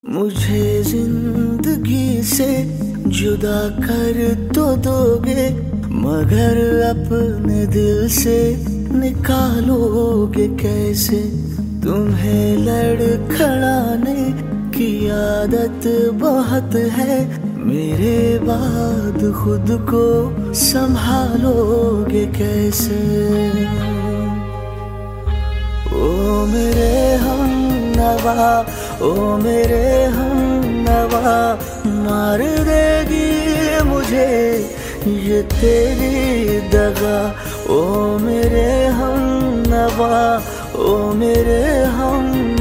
मुझे जिंदगी से जुदा कर तो दोगे, मगर अपने दिल से निकालोगे कैसे? तुम्हें लड़खड़ाने की आदत बहुत है, मेरे बाद खुद को संभालोगे कैसे? ओ मेरे हमनवा, ओ मेरे हमनवा, मार देगी मुझे ये तेरी दगा। ओ मेरे हमनवा, ओ मेरे हम